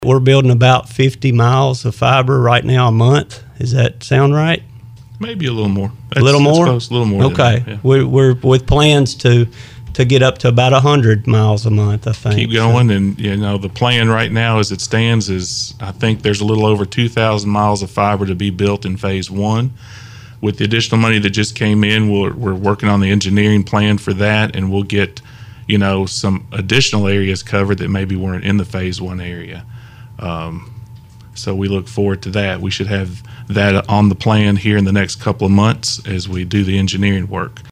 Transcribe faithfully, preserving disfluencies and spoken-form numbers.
We're building about fifty miles of fiber right now a month. Does that sound right? Maybe a little more. A little more? Close, a little more. Okay. Than that, yeah. We're, we're with plans to to get up to about one hundred miles a month, I think. Keep going, so. And you know the plan right now as it stands is I think there's a little over two thousand miles of fiber to be built in phase one. With the additional money that just came in, we're, we're working on the engineering plan for that, and we'll get, you know, some additional areas covered that maybe weren't in the phase one area. Um, so we look forward to that. We should have that on the plan here in the next couple of months as we do the engineering work.